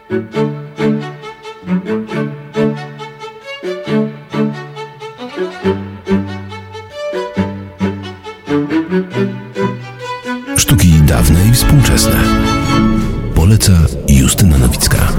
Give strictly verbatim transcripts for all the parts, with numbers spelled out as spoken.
Sztuki dawne i współczesne. Poleca Justyna Nowicka.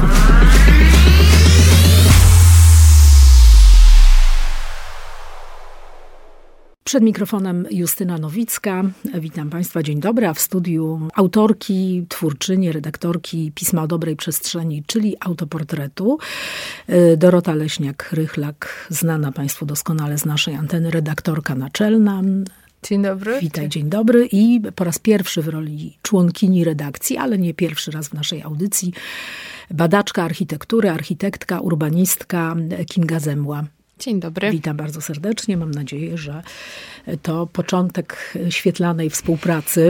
Przed mikrofonem Justyna Nowicka. Witam Państwa, dzień dobry. A w studiu autorki, twórczyni, redaktorki Pisma o dobrej przestrzeni, czyli autoportretu, Dorota Leśniak-Rychlak, znana Państwu doskonale z naszej anteny, redaktorka naczelna. Dzień dobry. Witaj, dzień dobry. I po raz pierwszy w roli członkini redakcji, ale nie pierwszy raz w naszej audycji, badaczka architektury, architektka, urbanistka Kinga Zemła. Dzień dobry. Witam bardzo serdecznie. Mam nadzieję, że to początek świetlanej współpracy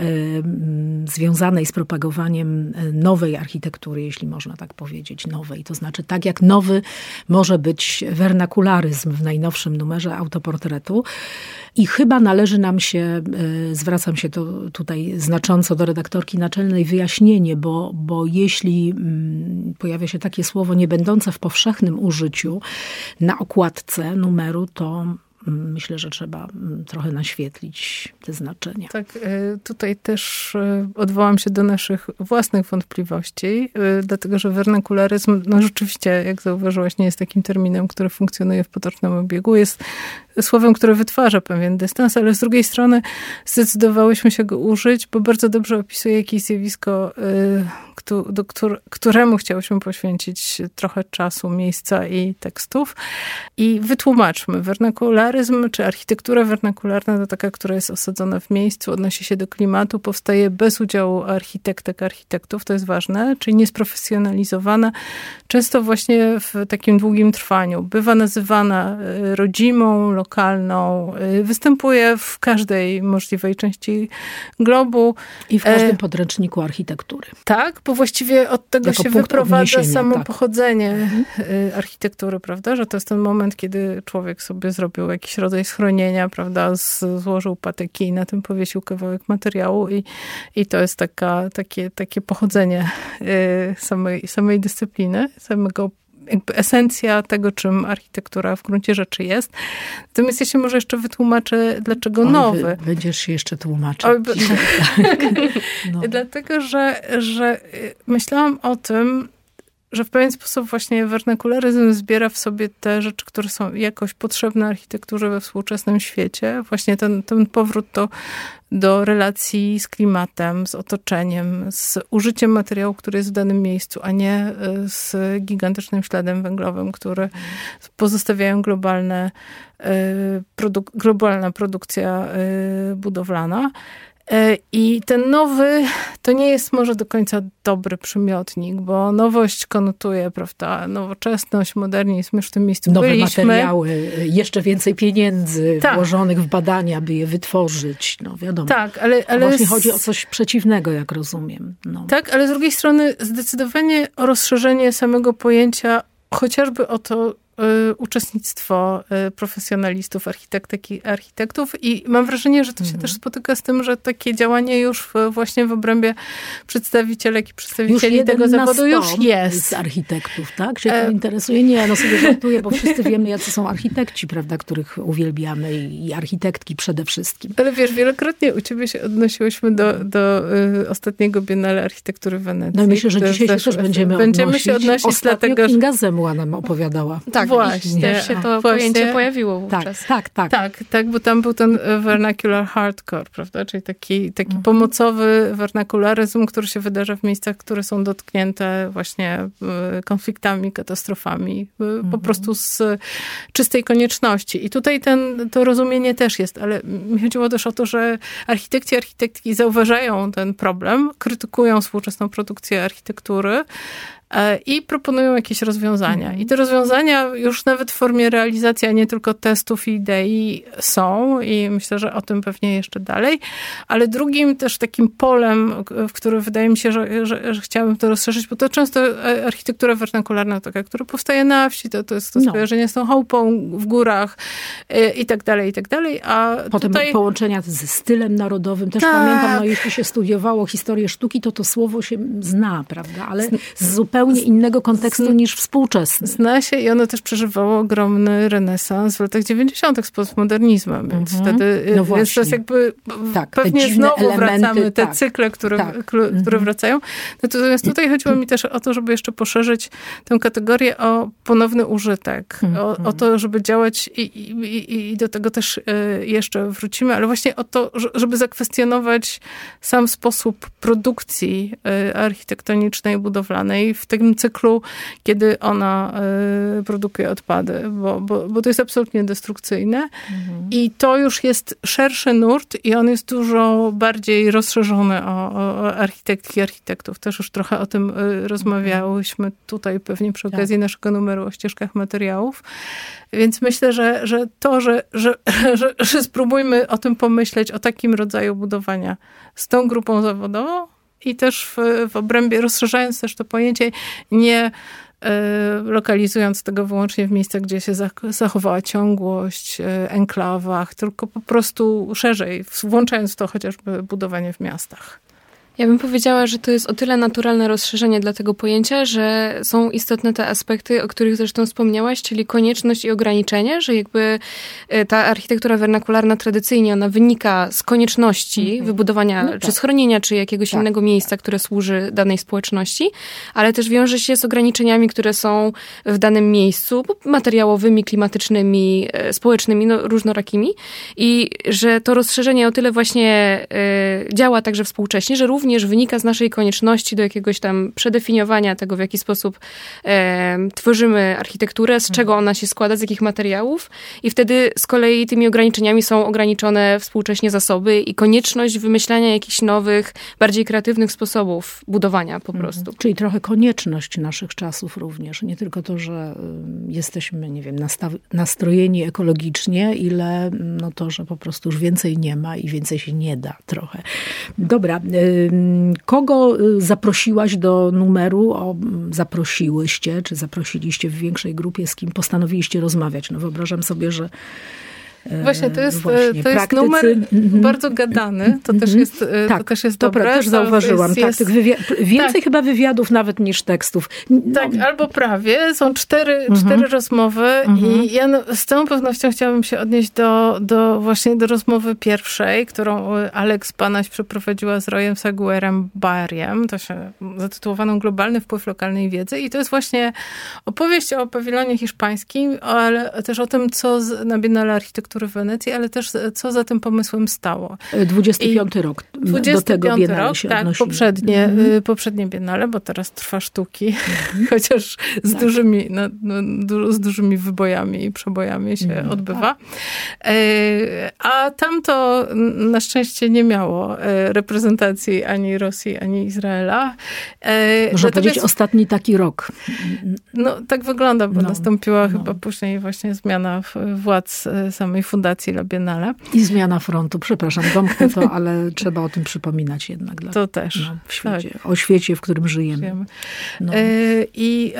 y, związanej z propagowaniem nowej architektury, jeśli można tak powiedzieć, nowej. To znaczy tak jak nowy może być wernakularyzm w najnowszym numerze autoportretu. I chyba należy nam się, y, zwracam się to tutaj znacząco do redaktorki naczelnej, wyjaśnienie, bo, bo jeśli y, pojawia się takie słowo nie będące w powszechnym użyciu na okładce numeru, to myślę, że trzeba trochę naświetlić te znaczenia. Tak, tutaj też odwołam się do naszych własnych wątpliwości, dlatego że wernakularyzm, no rzeczywiście, jak zauważyłaś, nie jest takim terminem, który funkcjonuje w potocznym obiegu. Jest słowem, które wytwarza pewien dystans, ale z drugiej strony zdecydowałyśmy się go użyć, bo bardzo dobrze opisuje jakieś zjawisko, do któremu chciałyśmy poświęcić trochę czasu, miejsca i tekstów. I wytłumaczmy, wernakularyzm, czy architektura wernakularna to taka, która jest osadzona w miejscu, odnosi się do klimatu, powstaje bez udziału architektek, architektów, to jest ważne, czyli niesprofesjonalizowana, często właśnie w takim długim trwaniu. Bywa nazywana rodzimą, lokalną, występuje w każdej możliwej części globu. I w każdym podręczniku architektury. Tak, bo właściwie od tego jako się wyprowadza samo tak. pochodzenie mhm. architektury, prawda? Że to jest ten moment, kiedy człowiek sobie zrobił jakiś rodzaj schronienia, prawda? Z, złożył patyki i na tym powiesił kawałek materiału i, i to jest taka, takie, takie pochodzenie samej, samej dyscypliny, samego jakby esencja tego, czym architektura w gruncie rzeczy jest. Natomiast ja się może jeszcze wytłumaczę, dlaczego Oj, nowy. Będziesz się jeszcze tłumaczyć. Oj, tak. no. Dlatego, że, że myślałam o tym, że w pewien sposób właśnie wernakularyzm zbiera w sobie te rzeczy, które są jakoś potrzebne architekturze we współczesnym świecie. Właśnie ten, ten powrót do, do relacji z klimatem, z otoczeniem, z użyciem materiału, który jest w danym miejscu, a nie z gigantycznym śladem węglowym, który pozostawiają globalne, produk- globalna produkcja budowlana. I ten nowy to nie jest może do końca dobry przymiotnik, bo nowość konotuje, prawda, nowoczesność, modernizm, już w tym miejscu nowe byliśmy. materiały, jeszcze więcej pieniędzy tak. włożonych w badania, by je wytworzyć. No wiadomo. Tak, ale, ale właśnie z... chodzi o coś przeciwnego, jak rozumiem. No. Tak, ale z drugiej strony zdecydowanie o rozszerzenie samego pojęcia, chociażby o to, uczestnictwo profesjonalistów, architektek i architektów i mam wrażenie, że to się mhm. też spotyka z tym, że takie działanie już w, właśnie w obrębie przedstawicielek i przedstawicieli już tego zawodu już jest. Z architektów, tak? Się to interesuje? Nie, no sobie żartuję, bo wszyscy wiemy, jacy są architekci, prawda, których uwielbiamy i architektki przede wszystkim. Ale wiesz, wielokrotnie u ciebie się odnosiłyśmy do, do y, ostatniego Biennale Architektury w Wenecji. No i myślę, że dzisiaj też, też będziemy Będziemy odnosić. się odnosić, Ostatnio dlatego, że... Kinga Zemła nam opowiadała. Tak, właśnie. Też się to właśnie. pojęcie pojawiło wówczas. Tak, tak, tak. Tak, tak, bo tam był ten vernacular hardcore, prawda? Czyli taki, taki mhm. pomocowy wernakularyzm, który się wydarza w miejscach, które są dotknięte właśnie konfliktami, katastrofami. Mhm. Po prostu z czystej konieczności. I tutaj ten, to rozumienie też jest, ale mi chodziło też o to, że architekci, architektki zauważają ten problem, krytykują współczesną produkcję architektury, i proponują jakieś rozwiązania. I te rozwiązania już nawet w formie realizacji, a nie tylko testów i idei są i myślę, że o tym pewnie jeszcze dalej. Ale drugim też takim polem, w którym wydaje mi się, że, że, że chciałabym to rozszerzyć, bo to często architektura wernakularna taka, która powstaje na wsi, to, to jest to no. skojarzenie z tą chałupą w górach i tak dalej, i tak dalej. A potem tutaj... połączenia ze stylem narodowym. Też tak. pamiętam, no jeśli się studiowało historię sztuki, to to słowo się zna, prawda? Ale z zupełnie zupełnie innego kontekstu z, niż współczesny. Zna się i ono też przeżywało ogromny renesans w latach dziewięćdziesiątych z postmodernizmem, więc mm-hmm. wtedy no więc to jest jakby tak, pewnie znowu elementy, wracamy, te tak, cykle, które, tak. które mm-hmm. wracają. Natomiast tutaj chodziło mi też o to, żeby jeszcze poszerzyć tę kategorię o ponowny użytek, mm-hmm. o, o to, żeby działać i, i, i do tego też jeszcze wrócimy, ale właśnie o to, żeby zakwestionować sam sposób produkcji architektonicznej, budowlanej w tym cyklu, kiedy ona produkuje odpady, bo, bo, bo to jest absolutnie destrukcyjne. Mhm. I to już jest szerszy nurt i on jest dużo bardziej rozszerzony o, o architektki i architektów. Też już trochę o tym rozmawiałyśmy tutaj pewnie przy okazji tak. naszego numeru o ścieżkach materiałów. Więc myślę, że, że to, że, że, że, że spróbujmy o tym pomyśleć, o takim rodzaju budowania z tą grupą zawodową i też w, w obrębie, rozszerzając też to pojęcie, nie lokalizując tego wyłącznie w miejscach, gdzie się zachowała ciągłość, enklawach, tylko po prostu szerzej, włączając w to chociażby budowanie w miastach. Ja bym powiedziała, że to jest o tyle naturalne rozszerzenie dla tego pojęcia, że są istotne te aspekty, o których zresztą wspomniałaś, czyli konieczność i ograniczenie, że jakby ta architektura wernakularna tradycyjnie ona wynika z konieczności mm-hmm. wybudowania no tak. czy schronienia, czy jakiegoś tak. innego miejsca, które służy danej społeczności, ale też wiąże się z ograniczeniami, które są w danym miejscu, materiałowymi, klimatycznymi, społecznymi, no, różnorakimi i że to rozszerzenie o tyle właśnie y, działa także współcześnie, że również również wynika z naszej konieczności do jakiegoś tam przedefiniowania tego, w jaki sposób e, tworzymy architekturę, z czego ona się składa, z jakich materiałów i wtedy z kolei tymi ograniczeniami są ograniczone współcześnie zasoby i konieczność wymyślania jakichś nowych, bardziej kreatywnych sposobów budowania po prostu. Mhm. Czyli trochę konieczność naszych czasów również. Nie tylko to, że jesteśmy, nie wiem, nastaw- nastrojeni ekologicznie, ile no to, że po prostu już więcej nie ma i więcej się nie da trochę. Dobra, kogo zaprosiłaś do numeru? O, zaprosiłyście, czy zaprosiliście w większej grupie, z kim postanowiliście rozmawiać? No wyobrażam sobie, że Właśnie, to jest, Właśnie, to jest numer mm-hmm. bardzo gadany. To, mm-hmm. też, jest, tak, to też jest to dobre. To też zauważyłam. Jest, tak, jest, tych wywi- więcej tak. chyba wywiadów nawet niż tekstów. No. Tak, albo prawie. Są cztery, mm-hmm. cztery rozmowy mm-hmm. i ja no, z całą pewnością chciałabym się odnieść do, do właśnie do rozmowy pierwszej, którą Alex Banaś przeprowadziła z Royem Saguerem Barriem. To się zatytułowaną Globalny wpływ lokalnej wiedzy i to jest właśnie opowieść o pawilonie hiszpańskim, ale też o tym, co z, na Biennale Architektury w Wenecji, ale też co za tym pomysłem stało. dwudziesty piąty rok. dwudziesty do tego Biennale rok, się tak, odnosimy. poprzednie, mm. poprzednie Biennale, bo teraz trwa sztuki, mm. chociaż z, tak. dużymi, no, no, du, z dużymi wybojami i przebojami się mm. odbywa. Tak. E, a tamto na szczęście nie miało reprezentacji ani Rosji, ani Izraela. E, Można powiedzieć jest, ostatni taki rok. No tak wygląda, bo no, nastąpiła no. chyba później właśnie zmiana władz samej fundacji La Biennale. I zmiana frontu. Przepraszam, domknę to, ale trzeba o tym przypominać jednak. Dla, to też. No, w świecie, tak. O świecie, w którym żyjemy. No. I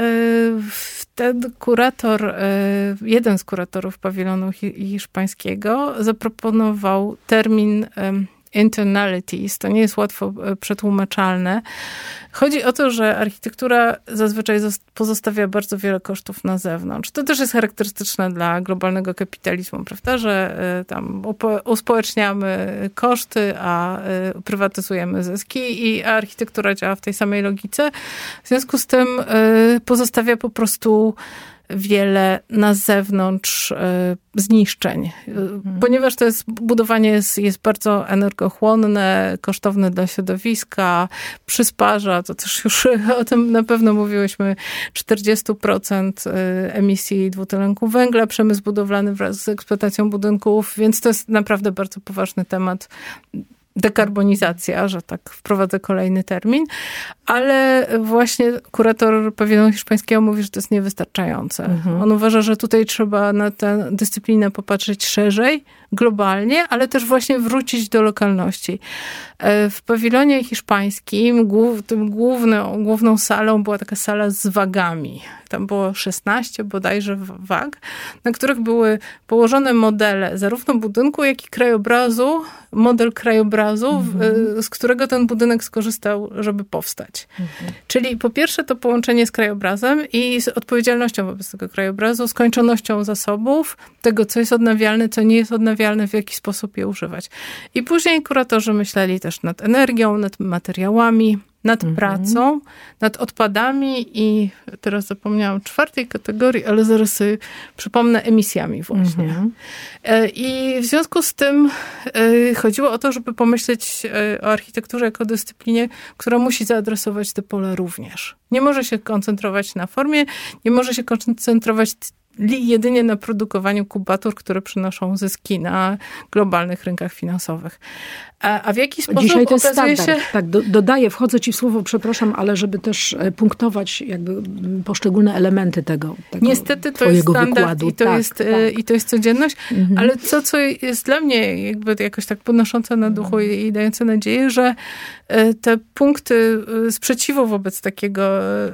ten kurator, jeden z kuratorów pawilonu hiszpańskiego zaproponował termin internalities. To nie jest łatwo przetłumaczalne. Chodzi o to, że architektura zazwyczaj pozostawia bardzo wiele kosztów na zewnątrz. To też jest charakterystyczne dla globalnego kapitalizmu, prawda, że tam uspołeczniamy koszty, a prywatyzujemy zyski i architektura działa w tej samej logice. W związku z tym pozostawia po prostu wiele na zewnątrz e, zniszczeń. Hmm. Ponieważ to jest, budowanie jest, jest bardzo energochłonne, kosztowne dla środowiska, przysparza, to też już o tym na pewno mówiłyśmy, czterdzieści procent emisji dwutlenku węgla, przemysł budowlany wraz z eksploatacją budynków, więc to jest naprawdę bardzo poważny temat. Dekarbonizacja, że tak wprowadzę kolejny termin, ale właśnie kurator pawilonu hiszpańskiego mówi, że to jest niewystarczające. Mhm. On uważa, że tutaj trzeba na tę dyscyplinę popatrzeć szerzej, globalnie, ale też właśnie wrócić do lokalności. W pawilonie hiszpańskim głów, tym główną, główną salą była taka sala z wagami. Tam było szesnaście bodajże wag, na których były położone modele zarówno budynku, jak i krajobrazu, model krajobrazu krajobrazu, mhm. z którego ten budynek skorzystał, żeby powstać. Mhm. Czyli po pierwsze to połączenie z krajobrazem i z odpowiedzialnością wobec tego krajobrazu, skończonością zasobów, tego, co jest odnawialne, co nie jest odnawialne, w jaki sposób je używać. I później kuratorzy myśleli też nad energią, nad materiałami, nad mhm. pracą, nad odpadami i teraz zapomniałam czwartej kategorii, ale zaraz sobie przypomnę, emisjami właśnie. Mhm. I w związku z tym chodziło o to, żeby pomyśleć o architekturze jako dyscyplinie, która musi zaadresować te pola również. Nie może się koncentrować na formie, nie może się koncentrować jedynie na produkowaniu kubatur, które przynoszą zyski na globalnych rynkach finansowych. A, a w jaki sposób dzisiaj to jest okazuje standard. się... Tak, do, dodaję, wchodzę ci w słowo, przepraszam, ale żeby też punktować jakby poszczególne elementy tego, tego Niestety to jest standard wykładu. I, to tak, jest, tak. i to jest codzienność, mhm. ale co, co jest dla mnie jakby jakoś tak podnoszące na duchu i, i dające nadzieję, że te punkty sprzeciwu wobec takiego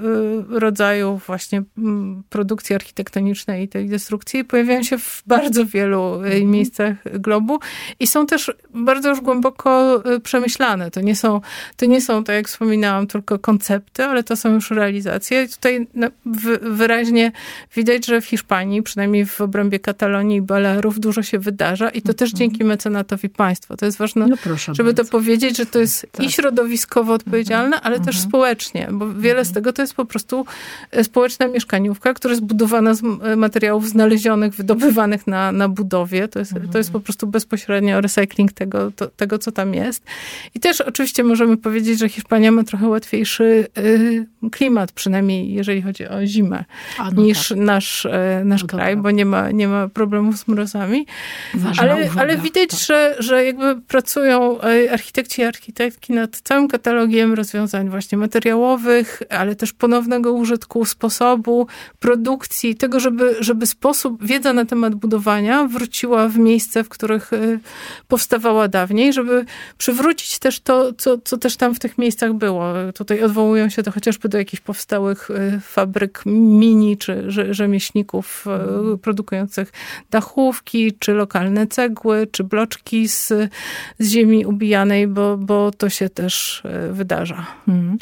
rodzaju właśnie produkcji architektonicznej i tej destrukcji pojawiają się w bardzo wielu mhm. miejscach globu i są też bardzo już głęboko przemyślane. To nie są, to nie są, tak jak wspominałam, tylko koncepty, ale to są już realizacje. I tutaj wyraźnie widać, że w Hiszpanii, przynajmniej w obrębie Katalonii i Balearów, dużo się wydarza i to też mhm. dzięki mecenatowi państwa. To jest ważne, no żeby bardzo. to powiedzieć, że to jest tak. i środowiskowo odpowiedzialne, ale mhm. też społecznie, bo wiele mhm. z tego to jest po prostu społeczna mieszkaniówka, która jest budowana z materiałów znalezionych, wydobywanych na, na budowie. To jest, mhm. to jest po prostu bezpośrednio recycling tego, to, tego, co tam jest. I też oczywiście możemy powiedzieć, że Hiszpania ma trochę łatwiejszy y, klimat, przynajmniej jeżeli chodzi o zimę, A, no niż tak. nasz, y, nasz no kraj, bo nie ma, nie ma problemów z mrozami. Ale, ale widać, tak. że, że jakby pracują architekci i architektki nad całym katalogiem rozwiązań właśnie materiałowych, ale też ponownego użytku, sposobu, produkcji, tego, żeby, żeby sposób, wiedza na temat budowania wróciła w miejsce, w których powstawała dawniej, żeby przywrócić też to, co, co też tam w tych miejscach było. Tutaj odwołują się to chociażby do jakichś powstałych fabryk mini, czy rzemieślników produkujących dachówki, czy lokalne cegły, czy bloczki z, z ziemi ubijanej, bo, bo to się też wydarza. Hmm.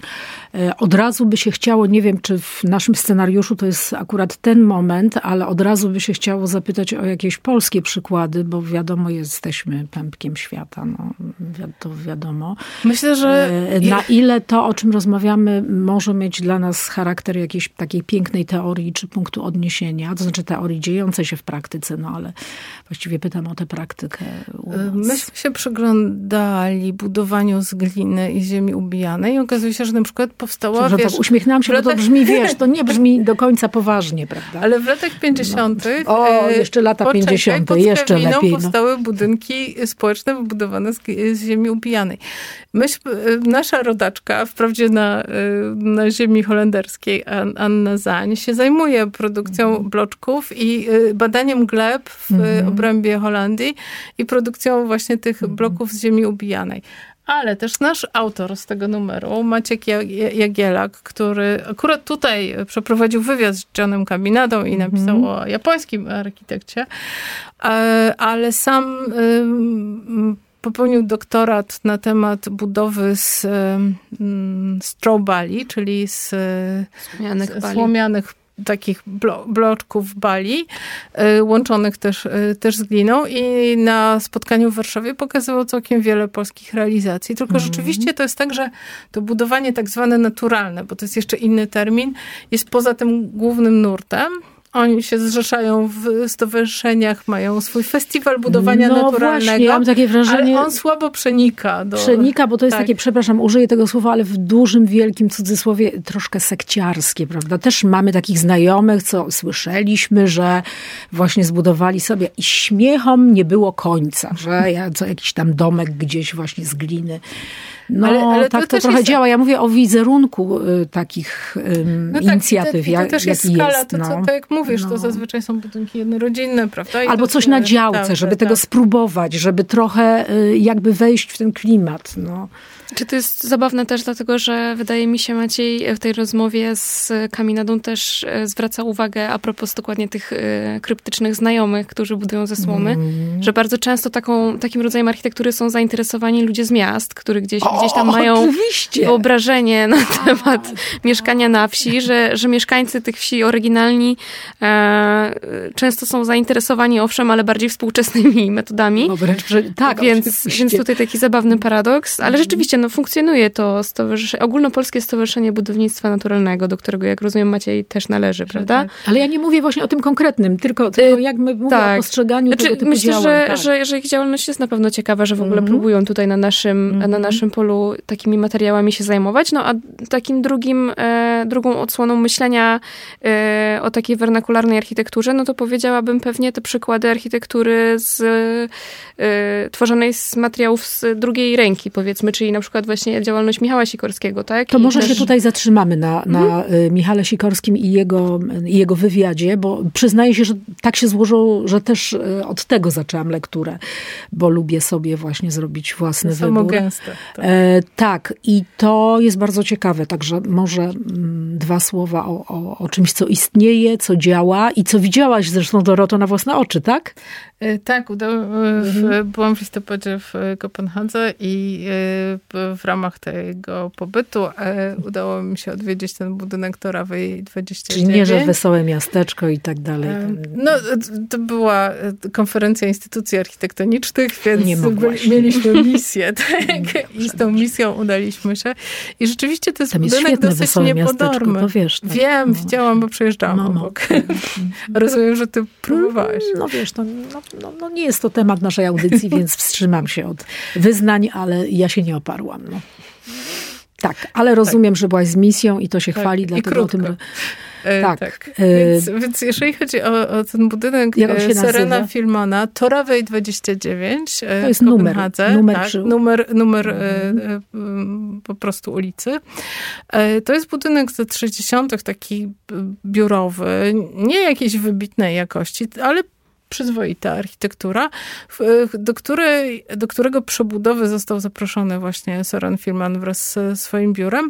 Od razu by się chciało, nie wiem, czy w naszym scenariuszu to jest akurat ten moment, ale od razu by się chciało zapytać o jakieś polskie przykłady, bo wiadomo, jesteśmy pępkiem świata, no, to wiadomo. Myślę, że... Na ile to, o czym rozmawiamy, może mieć dla nas charakter jakiejś takiej pięknej teorii, czy punktu odniesienia, to znaczy teorii dziejącej się w praktyce, no ale właściwie pytam o tę praktykę u nas. Myśmy się przyglądali budowaniu z gliny i ziemi ubijanej i okazuje się, że na przykład powstała... Że wiesz, tak uśmiechnęłam się, latach... bo to brzmi, wiesz, to nie brzmi do końca poważnie, prawda? Ale w latach pięćdziesiątych... No. O, jeszcze lata pięćdziesiąte, jeszcze lepiej. No. Powstały budynki społeczne wybudowane z, z ziemi ubijanej. Myśmy, nasza rodaczka, wprawdzie na, na ziemi holenderskiej, Anna Zań, się zajmuje produkcją mhm. bloczków i badaniem gleb w mhm. obrębie Holandii i produkcją właśnie tych mhm. bloków z ziemi ubijanej. Ale też nasz autor z tego numeru, Maciek Jagielak, który akurat tutaj przeprowadził wywiad z Johnem Caminadą i napisał mm. o japońskim architekcie, ale sam popełnił doktorat na temat budowy z straw bali, czyli z słomianych, z słomianych takich blo, bloczków bali, y, łączonych też, y, też z gliną i na spotkaniu w Warszawie pokazywał całkiem wiele polskich realizacji. Tylko mm. rzeczywiście to jest tak, że to budowanie tak zwane naturalne, bo to jest jeszcze inny termin, jest poza tym głównym nurtem. Oni się zrzeszają w stowarzyszeniach, mają swój festiwal budowania no naturalnego. Właśnie, ja mam takie wrażenie, ale on słabo przenika. Do... Przenika, bo to jest tak. takie, przepraszam, użyję tego słowa, ale w dużym, wielkim cudzysłowie troszkę sekciarskie, prawda? Też mamy takich znajomych, co słyszeliśmy, że właśnie zbudowali sobie i śmiechom nie było końca, że ja, co jakiś tam domek gdzieś właśnie z gliny No ale, ale tak to, to trochę jest... działa. Ja mówię o wizerunku y, takich y, no inicjatyw, tak, to, to też jest skala, jest. To, no. co, tak jak mówisz, no. to zazwyczaj są budynki jednorodzinne, prawda? I albo to, coś na działce, tak, żeby tak, tego tak. spróbować, żeby trochę y, jakby wejść w ten klimat. No. Czy to jest zabawne też dlatego, że wydaje mi się, Maciej w tej rozmowie z Kaminadą też zwraca uwagę a propos dokładnie tych kryptycznych znajomych, którzy budują ze słomy, mm. że bardzo często taką, takim rodzajem architektury są zainteresowani ludzie z miast, którzy gdzieś, o, gdzieś tam mają oczywiście. wyobrażenie na temat a, mieszkania na wsi, że, że mieszkańcy tych wsi oryginalni e, często są zainteresowani, owszem, ale bardziej współczesnymi metodami. No wręcz, że, tak, więc, więc tutaj taki zabawny paradoks, ale rzeczywiście no, funkcjonuje to stowarzyszenie, Ogólnopolskie Stowarzyszenie Budownictwa Naturalnego, do którego, jak rozumiem, Maciej też należy, prawda? Ale ja nie mówię właśnie o tym konkretnym, tylko, tylko jak my mówimy tak. o postrzeganiu znaczy, tego typu myślę, działań. Że, tak. że, że ich działalność jest na pewno ciekawa, że w ogóle mm-hmm. próbują tutaj na naszym, mm-hmm. na naszym polu takimi materiałami się zajmować. No a takim drugim, e, drugą odsłoną myślenia e, o takiej wernakularnej architekturze, no to powiedziałabym pewnie te przykłady architektury z, e, tworzonej z materiałów z drugiej ręki, powiedzmy, czyli na przykład właśnie działalność Michała Sikorskiego, tak? To I może też... się tutaj zatrzymamy na, na mhm. Michale Sikorskim i jego, i jego wywiadzie, bo przyznaję się, że tak się złożyło, że też od tego zaczęłam lekturę, bo lubię sobie właśnie zrobić własny to wybór. Samo gęste. Tak. E, tak, i to jest bardzo ciekawe, także może m, dwa słowa o, o, o czymś, co istnieje, co działa i co widziałaś zresztą, Doroto, na własne oczy, tak? E, tak, udało, w, mhm. byłam w listopadzie w Kopenhadze i w, w ramach tego pobytu e, udało mi się odwiedzić ten budynek Torawej dwadzieścia dziewięć. Czyli nie, że wesołe miasteczko i tak dalej. No, to była konferencja instytucji architektonicznych, więc nie byli, mieliśmy misję, tak? I z tą misją udaliśmy się. I rzeczywiście to jest Tam budynek jest dosyć niepodorny. To wiesz, tak. Wiem, no. widziałam, bo przejeżdżałam no, obok. No. Rozumiem, że ty próbowałaś. No wiesz, to, no, no, no nie jest to temat naszej audycji, więc wstrzymam się od wyznań, ale ja się nie oparłam. No. Tak, ale rozumiem, tak. że byłaś z misją i to się tak. chwali, dlatego o tym... E, tak, tak. Więc, e, więc jeżeli chodzi o, o ten budynek Serena Filmona, Torawej dwadzieścia dziewięć to jest w Kopenhadze, numer, numer, tak, przy... numer, numer mhm. e, e, po prostu ulicy. E, to jest budynek z lat sześćdziesiątych, taki biurowy, nie jakiejś wybitnej jakości, ale przyzwoita architektura, do, której, do którego przebudowy został zaproszony właśnie Soren Filman wraz ze swoim biurem.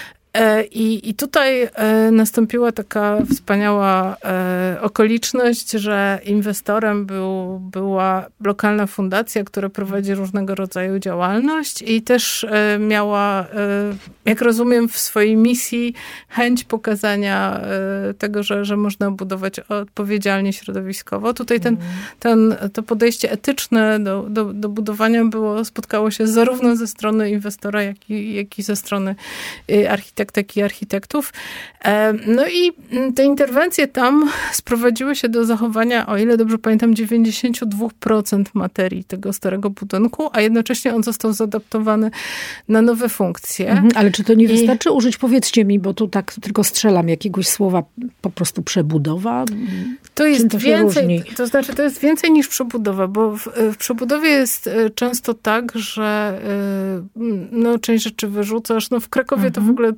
I, I tutaj nastąpiła taka wspaniała okoliczność, że inwestorem był, była lokalna fundacja, która prowadzi różnego rodzaju działalność i też miała, jak rozumiem, w swojej misji chęć pokazania tego, że, że można budować odpowiedzialnie środowiskowo. Tutaj ten, ten, to podejście etyczne do, do, do budowania było, spotkało się zarówno ze strony inwestora, jak i, jak i ze strony architekta, i architektów. No i te interwencje tam sprowadziły się do zachowania, o ile dobrze pamiętam, dziewięćdziesiąt dwa procent materii tego starego budynku, a jednocześnie on został zaadaptowany na nowe funkcje. Mhm, ale czy to nie wystarczy I... użyć, powiedzcie mi, bo tu tak tylko strzelam jakiegoś słowa, po prostu przebudowa? To jest to więcej, to znaczy to jest więcej niż przebudowa, bo w, w przebudowie jest często tak, że no, część rzeczy wyrzucasz. No w Krakowie mhm. to w ogóle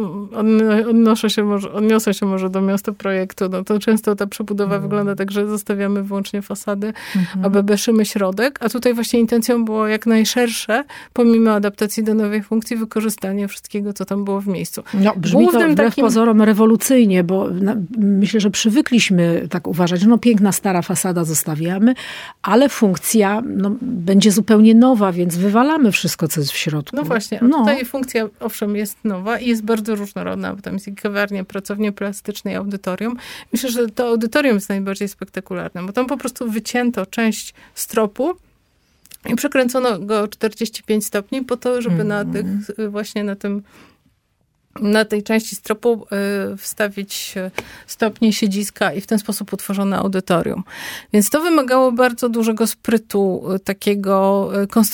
Odnoszę się może, odniosę się może do miasta projektu, no to często ta przebudowa mm. wygląda tak, że zostawiamy wyłącznie fasady, mm-hmm. a bebeszymy środek, a tutaj właśnie intencją było jak najszersze, pomimo adaptacji do nowej funkcji, wykorzystanie wszystkiego, co tam było w miejscu. No, brzmi Głównym to wbrew takim... pozorom rewolucyjnie, bo na, myślę, że przywykliśmy tak uważać, no piękna stara fasada zostawiamy, ale funkcja no, będzie zupełnie nowa, więc wywalamy wszystko, co jest w środku. No właśnie, a no. tutaj funkcja owszem jest nowa i jest bardzo bardzo różnorodna, bo tam jest i kawiarnia, pracownie plastyczne i audytorium. Myślę, że to audytorium jest najbardziej spektakularne, bo tam po prostu wycięto część stropu i przekręcono go czterdzieści pięć stopni po to, żeby mm. na tych, właśnie na tym na tej części stropu wstawić stopnie siedziska i w ten sposób utworzone audytorium. Więc to wymagało bardzo dużego sprytu takiego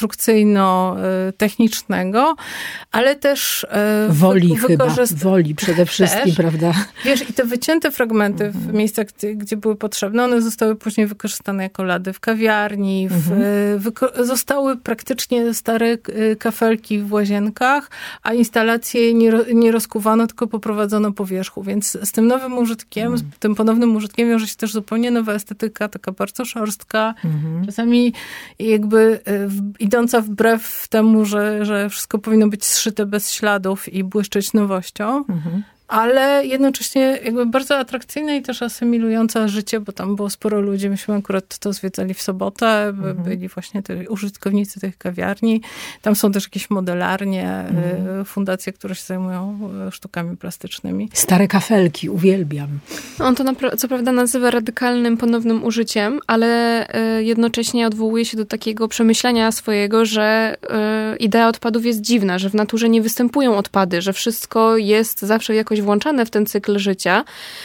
konstrukcyjno-technicznego, ale też woli wy- chyba, wykorzyst- woli przede wszystkim, też. prawda? Wiesz, i te wycięte fragmenty w miejscach, gdzie, gdzie były potrzebne, one zostały później wykorzystane jako lady w kawiarni, w, Mhm. wyko- zostały praktycznie stare kafelki w łazienkach, a instalacje nie, nie rozkuwano, tylko poprowadzono po wierzchu. Więc z tym nowym użytkiem, Mhm. z tym ponownym użytkiem wiąże się też zupełnie nowa estetyka, taka bardzo szorstka, Mhm. czasami jakby w, idąca wbrew temu, że, że wszystko powinno być zszyte bez śladów i błyszczeć nowością. Mhm. Ale jednocześnie jakby bardzo atrakcyjna i też asymilująca życie, bo tam było sporo ludzi. Myśmy akurat to zwiedzali w sobotę. Mhm. Byli właśnie te użytkownicy tych kawiarni. Tam są też jakieś modelarnie, mhm. fundacje, które się zajmują sztukami plastycznymi. Stare kafelki, uwielbiam. On to napra- co prawda nazywa radykalnym ponownym użyciem, ale y, jednocześnie odwołuje się do takiego przemyślenia swojego, że y, idea odpadów jest dziwna, że w naturze nie występują odpady, że wszystko jest zawsze jakoś włączane w ten cykl życia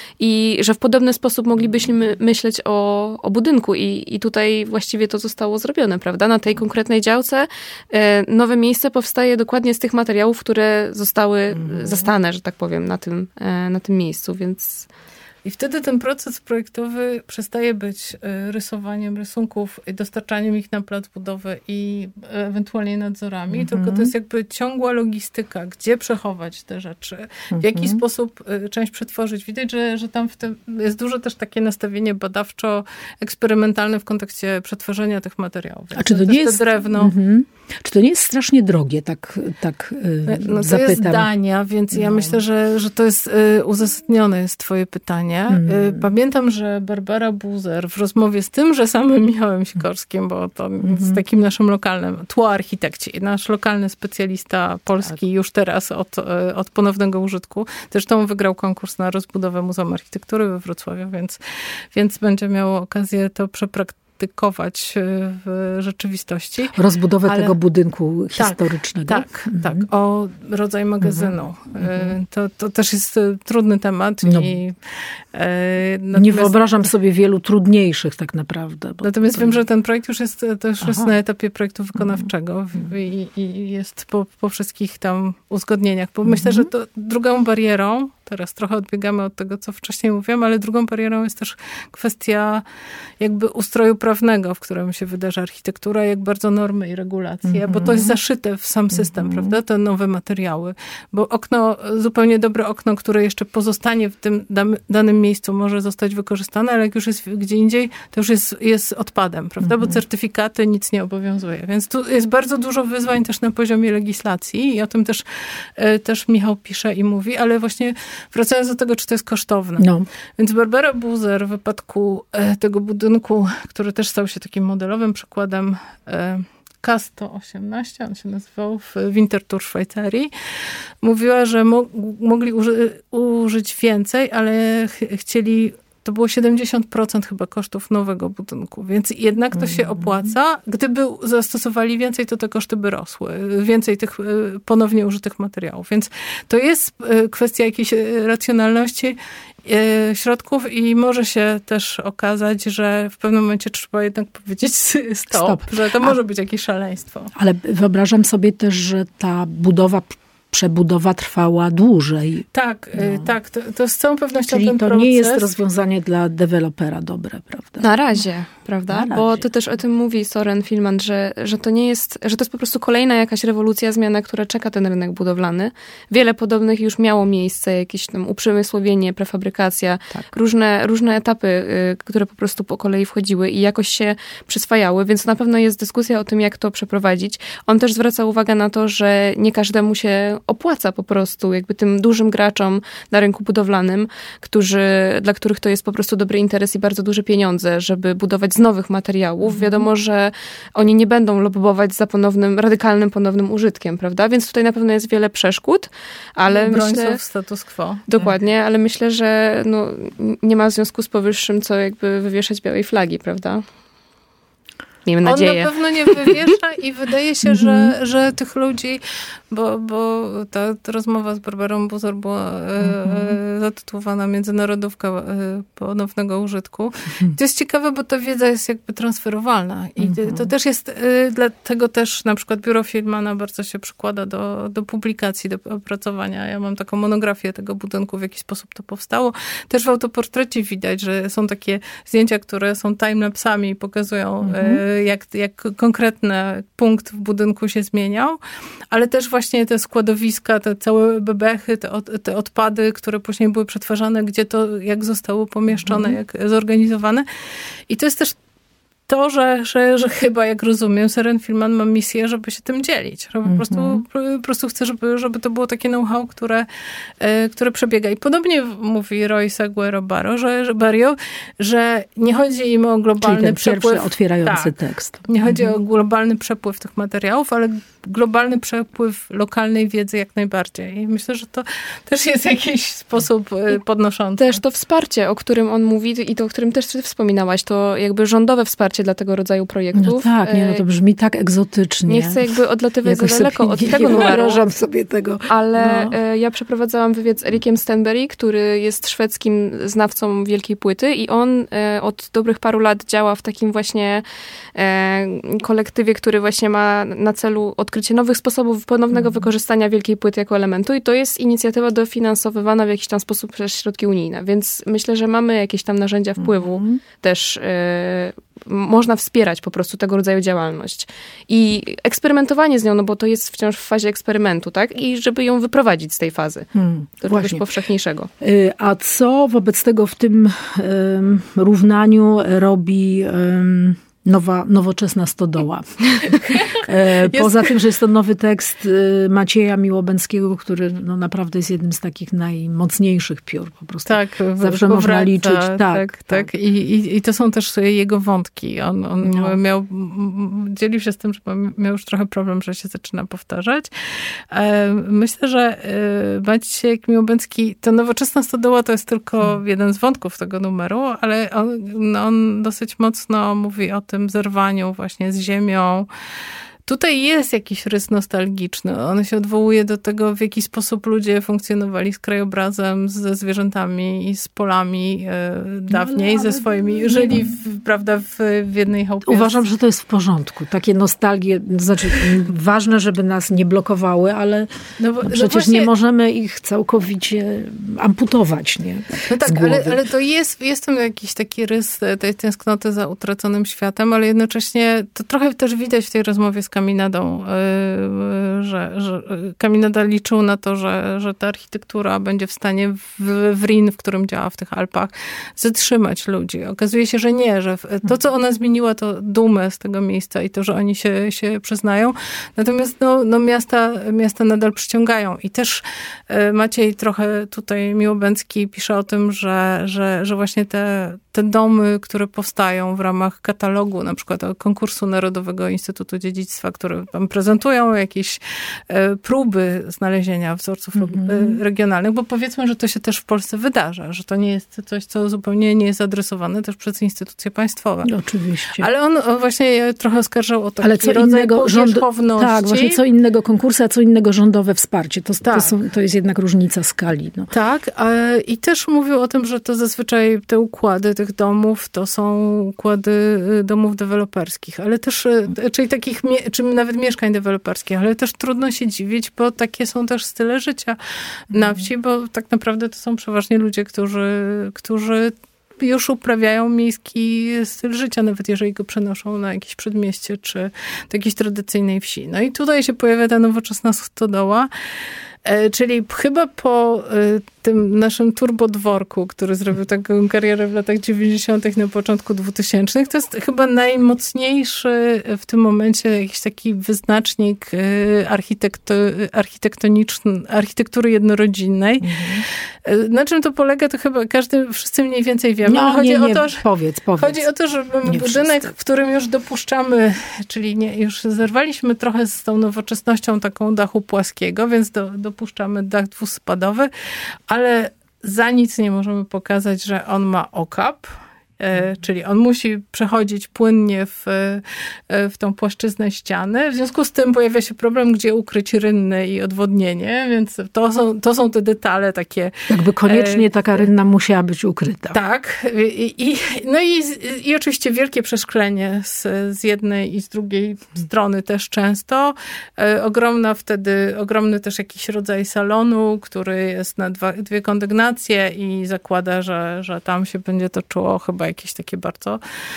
i że w podobny sposób moglibyśmy myśleć o, o budynku i, i tutaj właściwie to zostało zrobione, prawda? Na tej konkretnej działce e, nowe miejsce powstaje dokładnie z tych materiałów, które zostały mm. zastane, że tak powiem, na tym, e, na tym miejscu, więc... I wtedy ten proces projektowy przestaje być rysowaniem rysunków i dostarczaniem ich na plac budowy i ewentualnie nadzorami, mm-hmm. tylko to jest jakby ciągła logistyka, gdzie przechować te rzeczy, mm-hmm. w jaki sposób część przetworzyć. Widać, że, że tam w tym jest dużo też takie nastawienie badawczo-eksperymentalne w kontekście przetworzenia tych materiałów. A czy to nie jest drewno? Mm-hmm. Czy to nie jest strasznie drogie, tak, tak yy, no, to zapytam? jest Dania, więc no. ja myślę, że, że to jest y, uzasadnione jest twoje pytanie. Mm. Pamiętam, że Barbara Buzer w rozmowie z tym, że samym Michałem Sikorskim, bo to mm-hmm. z takim naszym lokalnym, tło architekci, nasz lokalny specjalista polski tak. już teraz od, od ponownego użytku. Zresztą wygrał konkurs na rozbudowę Muzeum Architektury we Wrocławiu, więc, więc będzie miał okazję to przepraktykować w rzeczywistości. Rozbudowę Ale... tego budynku historycznego. Tak, tak, tak. O rodzaj magazynu. Mm-hmm. To, to też jest trudny temat. No. I, e, natomiast... Nie wyobrażam sobie wielu trudniejszych tak naprawdę. Bo natomiast to... wiem, że ten projekt już jest też jest na etapie projektu wykonawczego mm-hmm. i, i jest po, po wszystkich tam uzgodnieniach. Bo mm-hmm. myślę, że to drugą barierą, teraz trochę odbiegamy od tego, co wcześniej mówiłam, ale drugą barierą jest też kwestia jakby ustroju prawnego, w którym się wydarza architektura, jak bardzo normy i regulacje, mm-hmm. bo to jest zaszyte w sam system, mm-hmm. prawda, te nowe materiały. Bo okno, zupełnie dobre okno, które jeszcze pozostanie w tym danym miejscu, może zostać wykorzystane, ale jak już jest gdzie indziej, to już jest, jest odpadem, prawda, mm-hmm. bo certyfikaty nic nie obowiązuje. Więc tu jest bardzo dużo wyzwań też na poziomie legislacji i o tym też, też Michał pisze i mówi, ale właśnie wracając do tego, czy to jest kosztowne. No. Więc Barbara Buzer w wypadku tego budynku, który też stał się takim modelowym przykładem K sto osiemnaście, on się nazywał, w Winterthur Szwajcarii, mówiła, że mo- mogli uży- użyć więcej, ale ch- chcieli, to było siedemdziesiąt procent chyba kosztów nowego budynku, więc jednak to się opłaca. Gdyby zastosowali więcej, to te koszty by rosły. Więcej tych ponownie użytych materiałów. Więc to jest kwestia jakiejś racjonalności środków i może się też okazać, że w pewnym momencie trzeba jednak powiedzieć stop, stop. że to może A, być jakieś szaleństwo. Ale wyobrażam sobie też, że ta budowa przebudowa trwała dłużej. Tak, no. tak. To, to z całą pewnością Czyli ten to proces... nie jest rozwiązanie dla dewelopera dobre, prawda? Na razie, prawda? Na razie. Bo to też o tym mówi Soren Filman, że, że to nie jest, że to jest po prostu kolejna jakaś rewolucja, zmiana, która czeka ten rynek budowlany. Wiele podobnych już miało miejsce, jakieś tam uprzemysłowienie, prefabrykacja, tak. różne, różne etapy, y, które po prostu po kolei wchodziły i jakoś się przyswajały, więc na pewno jest dyskusja o tym, jak to przeprowadzić. On też zwraca uwagę na to, że nie każdemu się opłaca po prostu jakby tym dużym graczom na rynku budowlanym, którzy, dla których to jest po prostu dobry interes i bardzo duże pieniądze, żeby budować z nowych materiałów. Mhm. Wiadomo, że oni nie będą lobbować za ponownym, radykalnym ponownym użytkiem, prawda? Więc tutaj na pewno jest wiele przeszkód, ale obrońców myślę... status quo. Dokładnie, ale myślę, że no, nie ma w związku z powyższym co jakby wywieszać białej flagi, prawda? miejmy nadzieję. On na pewno nie wywiesza i wydaje się, że, że tych ludzi, bo, bo ta, ta rozmowa z Barbarą Buzor była mm-hmm. e, zatytułowana Międzynarodówka e, ponownego użytku. Mm-hmm. To jest ciekawe, bo ta wiedza jest jakby transferowalna i mm-hmm. to też jest, e, dlatego też na przykład Biuro Feldmana bardzo się przykłada do, do publikacji, do opracowania. Ja mam taką monografię tego budynku, w jaki sposób to powstało. Też w autoportrecie widać, że są takie zdjęcia, które są timelapsami i pokazują, mm-hmm. e, jak, jak konkretny punkt w budynku się zmieniał, ale też właśnie te składowiska, te całe bebechy, te, od, te odpady, które później były przetwarzane, gdzie to, jak zostało pomieszczone, mm-hmm. jak zorganizowane. I to jest też to, że, że, że chyba, jak rozumiem, Søren Fieldman ma misję, żeby się tym dzielić. Że po, mm-hmm. prostu, po prostu chce, żeby, żeby to było takie know-how, które, e, które przebiega. I podobnie mówi Roy Seguero-Barrio, że, że, Barrio, że nie chodzi im o globalny Czyli ten przepływ. pierwszy otwierający tak, tekst. Nie chodzi mm-hmm. o globalny przepływ tych materiałów, ale globalny przepływ lokalnej wiedzy jak najbardziej. I myślę, że to też jest jakiś sposób podnoszący. Też to wsparcie, o którym on mówi i to, o którym też ty wspominałaś, to jakby rządowe wsparcie dla tego rodzaju projektów. No tak, nie, no to brzmi tak egzotycznie. Nie chcę jakby odlatywać za daleko od nie, tego nie numeru. wyobrażam sobie tego. Ale no. ja przeprowadzałam wywiad z Erikiem Stenberry, który jest szwedzkim znawcą wielkiej płyty i on od dobrych paru lat działa w takim właśnie kolektywie, który właśnie ma na celu odkrycie nowych sposobów ponownego mm. wykorzystania wielkiej płyty jako elementu i to jest inicjatywa dofinansowywana w jakiś tam sposób przez środki unijne, więc myślę, że mamy jakieś tam narzędzia wpływu mm. też y, można wspierać po prostu tego rodzaju działalność. I eksperymentowanie z nią, no bo to jest wciąż w fazie eksperymentu, tak? I żeby ją wyprowadzić z tej fazy. Hmm, do czegoś powszechniejszego. A co wobec tego w tym um, równaniu robi um, nowa, nowoczesna stodoła? Poza tym, że jest to nowy tekst Macieja Miłobędzkiego, który no, naprawdę jest jednym z takich najmocniejszych piór. Po prostu tak, zawsze można wraca, liczyć. Tak, tak. tak. tak. I, i, I to są też jego wątki. On, on no. miał, dzielił się z tym, że miał już trochę problem, że się zaczyna powtarzać. Myślę, że Maciej Miłobędzki, ta nowoczesna stodoła to jest tylko hmm. jeden z wątków tego numeru, ale on, no, on dosyć mocno mówi o tym zerwaniu właśnie z ziemią. Tutaj jest jakiś rys nostalgiczny. On się odwołuje do tego, w jaki sposób ludzie funkcjonowali z krajobrazem, ze zwierzętami i z polami e, dawniej, no, ze swoimi, żyli w, prawda, w, w jednej chałupie. Uważam, że to jest w porządku. Takie nostalgie, znaczy ważne, żeby nas nie blokowały, ale no, bo, no przecież no właśnie, nie możemy ich całkowicie amputować, nie? No tak, ale, ale to jest, jest tam jakiś taki rys tej tęsknoty za utraconym światem, ale jednocześnie to trochę też widać w tej rozmowie z Caminadą, że, że Caminada liczył na to, że, że ta architektura będzie w stanie w, w Rhin, w którym działa w tych Alpach, zatrzymać ludzi. Okazuje się, że nie, że to, co ona zmieniła, to dumę z tego miejsca i to, że oni się, się przyznają. Natomiast no, no miasta, miasta nadal przyciągają. I też Maciej trochę tutaj Miłobędzki pisze o tym, że, że, że właśnie te, te domy, które powstają w ramach katalogu, na przykład konkursu Narodowego Instytutu Dziedzictwa, które tam prezentują jakieś e, próby znalezienia wzorców mm-hmm. regionalnych, bo powiedzmy, że to się też w Polsce wydarza, że to nie jest coś, co zupełnie nie jest adresowane też przez instytucje państwowe. Oczywiście. Ale on, on właśnie trochę oskarżał o taki Ale co rodzaj innego rząd... Tak, właśnie co innego konkursy, a co innego rządowe wsparcie. To, tak. to, są, to jest jednak różnica skali. No. Tak, a, i też mówił o tym, że to zazwyczaj te układy tych domów to są układy domów deweloperskich, ale też, czyli takich, czy nawet mieszkań deweloperskich, ale też trudno się dziwić, bo takie są też style życia na wsi, bo tak naprawdę to są przeważnie ludzie, którzy, którzy już uprawiają miejski styl życia, nawet jeżeli go przenoszą na jakieś przedmieście, czy do jakiejś tradycyjnej wsi. No i tutaj się pojawia ta nowoczesna stodoła, czyli chyba po tym naszym turbodworku, który zrobił taką karierę w latach dziewięćdziesiątych, na początku dwutysięcznych, to jest chyba najmocniejszy w tym momencie jakiś taki wyznacznik architekto, architektoniczny, architektury jednorodzinnej. Mhm. Na czym to polega, to chyba każdy, wszyscy mniej więcej wiemy. No, chodzi nie, nie, o to, że, powiedz, powiedz. Chodzi o to, że mamy nie budynek, wszyscy. W którym już dopuszczamy, czyli nie, już zerwaliśmy trochę z tą nowoczesnością taką dachu płaskiego, więc do, dopuszczamy dach dwuspadowy, ale za nic nie możemy pokazać, że on ma okap czyli on musi przechodzić płynnie w, w tą płaszczyznę ściany. W związku z tym pojawia się problem, gdzie ukryć rynny i odwodnienie, więc to są, to są te detale takie. Jakby koniecznie taka rynna musiała być ukryta. Tak. I, i, no i, i oczywiście wielkie przeszklenie z, z jednej i z drugiej strony też często. Ogromna wtedy, ogromny też jakiś rodzaj salonu, który jest na dwa, dwie kondygnacje i zakłada, że, że tam się będzie toczyło chyba jakieś takie bardzo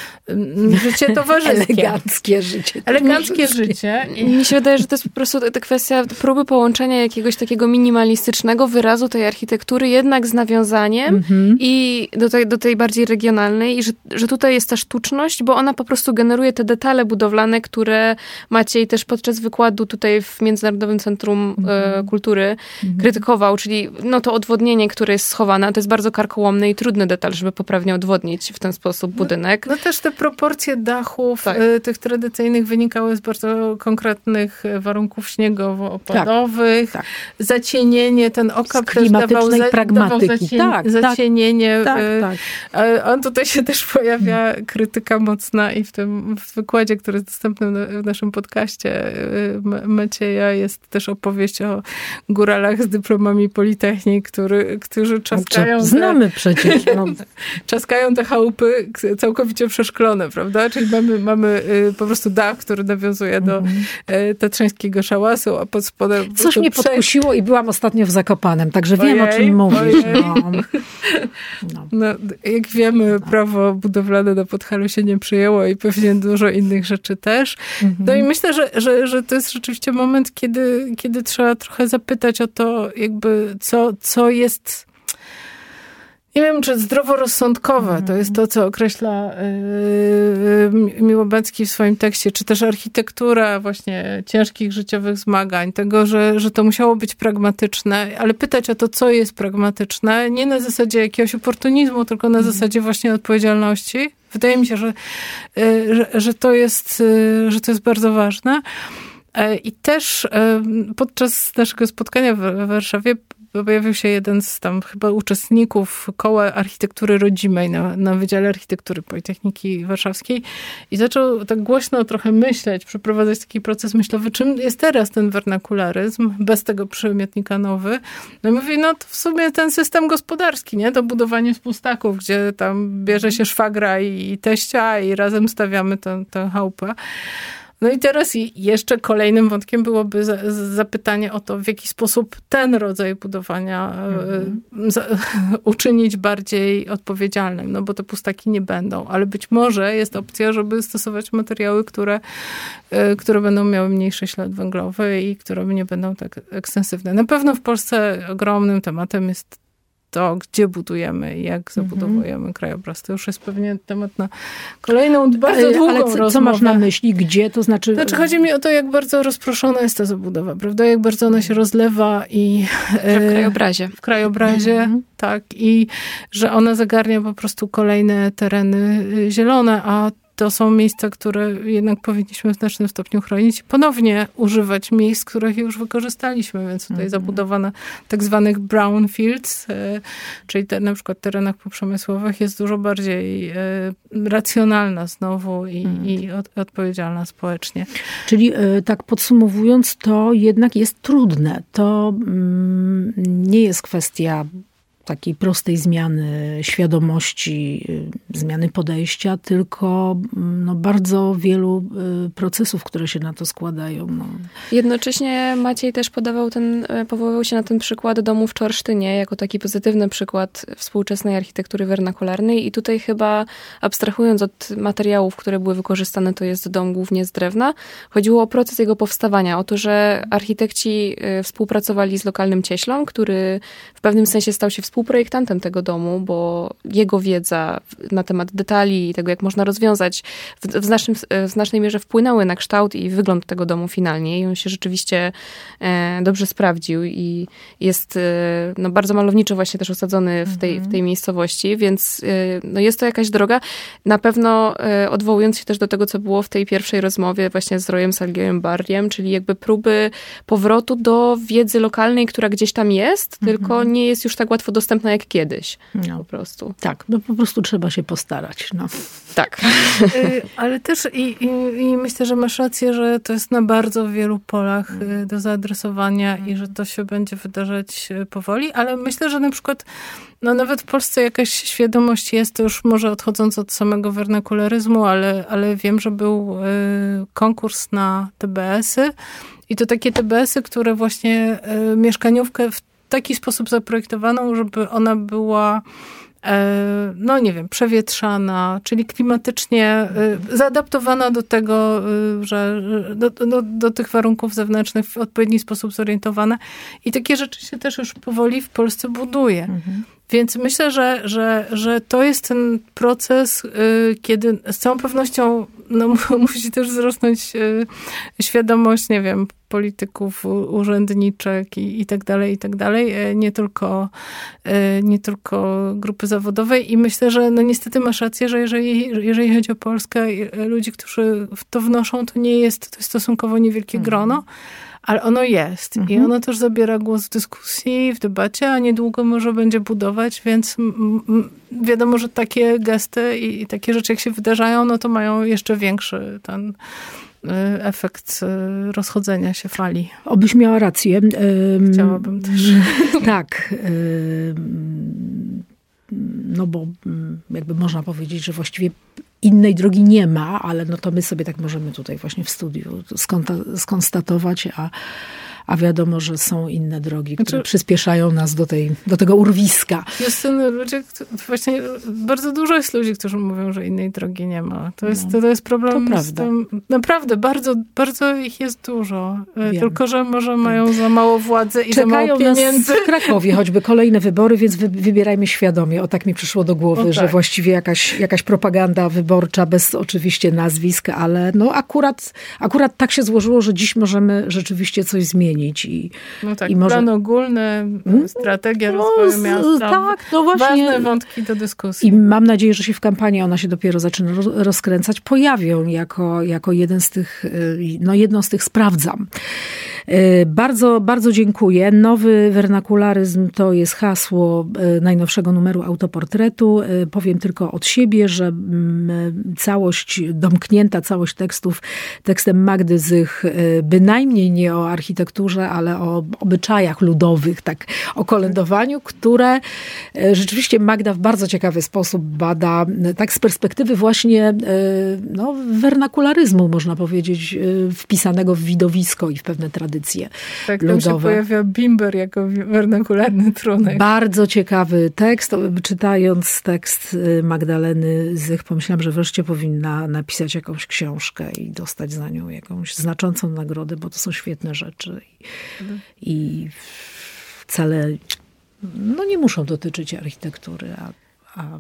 życie towarzyskie. Eleganckie życie. Eleganckie życie. I mi się wydaje, że to jest po prostu ta kwestia próby połączenia jakiegoś takiego minimalistycznego wyrazu tej architektury jednak z nawiązaniem mm-hmm. i do tej, do tej bardziej regionalnej i że, że tutaj jest ta sztuczność, bo ona po prostu generuje te detale budowlane, które Maciej też podczas wykładu tutaj w Międzynarodowym Centrum mm-hmm. e, Kultury mm-hmm. krytykował, czyli no to odwodnienie, które jest schowane, to jest bardzo karkołomny i trudny detal, żeby poprawnie odwodnić w ten sposób budynek. No, no też te proporcje dachów tak. y, tych tradycyjnych wynikały z bardzo konkretnych warunków śniegowo-opadowych. Tak, tak. Zacienienie, ten okap też dawał, za, pragmatyki. dawał zacień, tak, zacienienie. Tak, y, tak. A on tutaj się też pojawia krytyka mocna i w tym w wykładzie, który jest dostępny w naszym podcaście y, Macieja, jest też opowieść o góralach z dyplomami Politechniki, który, którzy czaskają... Znaczy, znamy te, przecież. No. Czaskają te chałupy całkowicie przeszklone, prawda? Czyli mamy, mamy po prostu dach, który nawiązuje do mm-hmm. tatrzańskiego szałasu, a pod spodem... Coś mnie prze... podkusiło i byłam ostatnio w Zakopanem, także ojej, wiem, o czym mówisz. No. No. No, jak wiemy, prawo budowlane na Podhalu się nie przyjęło i pewnie dużo innych rzeczy też. Mm-hmm. No i myślę, że, że, że to jest rzeczywiście moment, kiedy, kiedy trzeba trochę zapytać o to, jakby co, co jest... Nie wiem, czy zdroworozsądkowe, to jest to, co określa yy, Miłobęcki w swoim tekście, czy też architektura właśnie ciężkich życiowych zmagań, tego, że, że to musiało być pragmatyczne, ale pytać o to, co jest pragmatyczne, nie na zasadzie jakiegoś oportunizmu, tylko na zasadzie właśnie odpowiedzialności. Wydaje mi się, że, yy, że, że, to, jest, yy, że to jest bardzo ważne. Yy, I też yy, podczas naszego spotkania w, w Warszawie pojawił się jeden z tam chyba uczestników koła architektury rodzimej na, na Wydziale Architektury Politechniki Warszawskiej i zaczął tak głośno trochę myśleć, przeprowadzać taki proces myślowy, czym jest teraz ten wernakularyzm, bez tego przymiotnika nowy. No i mówi, no to w sumie ten system gospodarski, nie? To budowanie z pustaków, gdzie tam bierze się szwagra i, i teścia i razem stawiamy tę, tę chałupę. No i teraz jeszcze kolejnym wątkiem byłoby zapytanie o to, w jaki sposób ten rodzaj budowania mm-hmm. za, uczynić bardziej odpowiedzialnym, no bo te pustaki nie będą, ale być może jest opcja, żeby stosować materiały, które, które będą miały mniejszy ślad węglowy i które nie będą tak ekstensywne. Na pewno w Polsce ogromnym tematem jest to, gdzie budujemy i jak zabudowujemy mm-hmm. krajobraz. To już jest pewnie temat na kolejną, bardzo długą ale co, rozmowę. co masz na myśli? Gdzie? To znaczy... Znaczy chodzi mi o to, jak bardzo rozproszona jest ta zabudowa, prawda? Jak bardzo ona się rozlewa i... W krajobrazie. W krajobrazie, mm-hmm. tak. I że ona zagarnia po prostu kolejne tereny zielone, a to są miejsca, które jednak powinniśmy w znacznym stopniu chronić i ponownie używać miejsc, których już wykorzystaliśmy, więc tutaj mm-hmm. zabudowa na tak zwanych brownfields, czyli te, na przykład terenach poprzemysłowych jest dużo bardziej e, racjonalna znowu i, mm. i od, odpowiedzialna społecznie. Czyli e, tak podsumowując, to jednak jest trudne. To mm, nie jest kwestia takiej prostej zmiany świadomości, zmiany podejścia, tylko no, bardzo wielu procesów, które się na to składają. No. Jednocześnie Maciej też podawał ten, powoływał się na ten przykład domu w Czorsztynie, jako taki pozytywny przykład współczesnej architektury wernakularnej i tutaj chyba abstrahując od materiałów, które były wykorzystane, to jest dom głównie z drewna, chodziło o proces jego powstawania, o to, że architekci współpracowali z lokalnym cieślą, który w pewnym sensie stał się współprojektantem tego domu, bo jego wiedza na temat detali i tego, jak można rozwiązać, w, w, znacznym, w znacznej mierze wpłynęły na kształt i wygląd tego domu finalnie. I on się rzeczywiście e, dobrze sprawdził i jest e, no, bardzo malowniczo właśnie też osadzony w tej, w tej miejscowości, więc e, no, jest to jakaś droga. Na pewno e, odwołując się też do tego, co było w tej pierwszej rozmowie właśnie z Royem Sergiejem Barriem, czyli jakby próby powrotu do wiedzy lokalnej, która gdzieś tam jest, mhm. tylko nie jest już tak łatwo dostępna dostępna jak kiedyś. No. Po prostu. Tak, no po prostu trzeba się postarać. No. Tak. Ale też i, i, i myślę, że masz rację, że to jest na bardzo wielu polach do zaadresowania i że to się będzie wydarzać powoli, ale myślę, że na przykład no nawet w Polsce jakaś świadomość jest, to już może odchodząc od samego wernakularyzmu, ale, ale wiem, że był konkurs na T B esy i to takie T B esy, które właśnie mieszkaniówkę w taki sposób zaprojektowano, żeby ona była no nie wiem, przewietrzana, czyli klimatycznie zaadaptowana do tego, że do, do, do tych warunków zewnętrznych w odpowiedni sposób zorientowana. I takie rzeczy się też już powoli w Polsce buduje. Mhm. Więc myślę, że, że, że to jest ten proces, kiedy z całą pewnością no, musi też wzrosnąć świadomość, nie wiem, polityków, urzędniczek i, i tak dalej, i tak dalej. Nie tylko, nie tylko grupy zawodowej. I myślę, że no niestety masz rację, że jeżeli, jeżeli chodzi o Polskę, ludzi, którzy w to wnoszą, to nie jest, to jest stosunkowo niewielkie mhm. grono. Ale ono jest. Mhm. I ono też zabiera głos w dyskusji, w debacie, a niedługo może będzie budować, więc m- m- wiadomo, że takie gesty i, i takie rzeczy, jak się wydarzają, no to mają jeszcze większy ten y, efekt y, rozchodzenia się fali. Obyś miała rację. Chciałabym też. Tak. No bo jakby można powiedzieć, że właściwie innej drogi nie ma, ale no to my sobie tak możemy tutaj właśnie w studiu skonstatować, a, a wiadomo, że są inne drogi, które znaczy, przyspieszają nas do, tej, do tego urwiska. Jest ludzie, właśnie bardzo dużo jest ludzi, którzy mówią, że innej drogi nie ma. To jest, no, to jest problem to z tym. Naprawdę, bardzo, bardzo ich jest dużo. Wiem. Tylko, że może mają za mało władzy i Czekają za mało pieniędzy. Nas w Krakowie choćby kolejne wybory, więc wy, wybierajmy świadomie. O tak mi przyszło do głowy, tak. że właściwie jakaś, jakaś propaganda wyborcza, bez oczywiście nazwisk, ale no akurat, akurat tak się złożyło, że dziś możemy rzeczywiście coś zmienić. I, no tak, i może... plan ogólny, strategia no, rozwoju miasta. Tak, no właśnie. Ważne wątki do dyskusji. I mam nadzieję, że się w kampanii, ona się dopiero zaczyna rozkręcać, pojawią jako, jako jeden z tych, no jedną z tych sprawdzam. Bardzo, bardzo dziękuję. Nowy wernakularyzm to jest hasło najnowszego numeru Autoportretu. Powiem tylko od siebie, że całość domknięta, całość tekstów tekstem Magdy Zych, bynajmniej nie o architekturze, ale o obyczajach ludowych, tak o kolędowaniu, które rzeczywiście Magda w bardzo ciekawy sposób bada, tak z perspektywy właśnie no, wernakularyzmu, można powiedzieć, wpisanego w widowisko i w pewne tradycje. Tak, tam ludowe. się pojawia bimber jako wernakularny trunek. Bardzo ciekawy tekst. Czytając tekst Magdaleny Zych, pomyślałam, że wreszcie powinna napisać jakąś książkę i dostać za nią jakąś znaczącą nagrodę, bo to są świetne rzeczy. I, mhm. i wcale no nie muszą dotyczyć architektury, a, a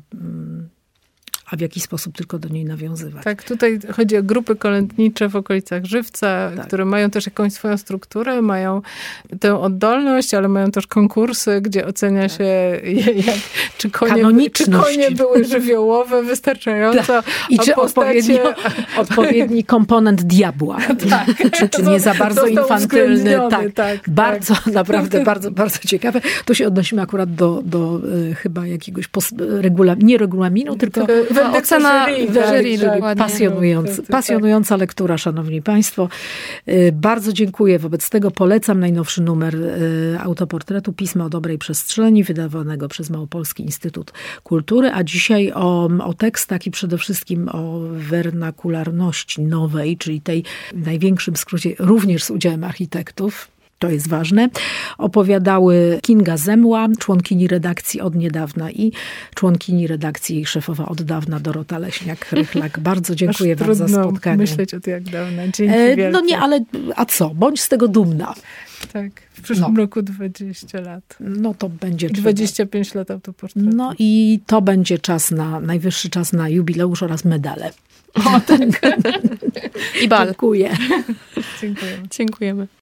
a w jaki sposób tylko do niej nawiązywać. Tak, tutaj chodzi o grupy kolędnicze w okolicach Żywca, tak. które mają też jakąś swoją strukturę, mają tę oddolność, ale mają też konkursy, gdzie ocenia tak. się, jak, czy, konie, czy konie były żywiołowe wystarczająco. Tak. I czy postacie... odpowiedni, odpowiedni komponent diabła. Tak. Czy, czy nie za bardzo infantylny. Tak. tak. Bardzo, tak. naprawdę bardzo, bardzo ciekawe. Tu się odnosimy akurat do, do y, chyba jakiegoś pos, regula, nie regulaminu, tylko ocena jury, tak, pasjonująca, pasjonująca lektura, szanowni państwo. Bardzo dziękuję. Wobec tego polecam najnowszy numer Autoportretu Pisma o dobrej przestrzeni, wydawanego przez Małopolski Instytut Kultury, a dzisiaj o, o tekstach i przede wszystkim o wernakularności nowej, czyli tej w największym skrócie również z udziałem architektów. To jest ważne. Opowiadały Kinga Zemła, członkini redakcji od niedawna i członkini redakcji jej szefowa od dawna Dorota Leśniak-Rychlak. Bardzo dziękuję wam za spotkanie. Myśleć od jak dawna. Dzięki e, wielkie. No nie, ale a co? Bądź z tego dumna. Tak. W przyszłym no. roku dwadzieścia lat. No to będzie... dwadzieścia pięć lat Autoportretu. No i to będzie czas na, najwyższy czas na jubileusz oraz medale. O, tak. I bal. Dziękuję. Dziękujemy. Dziękujemy.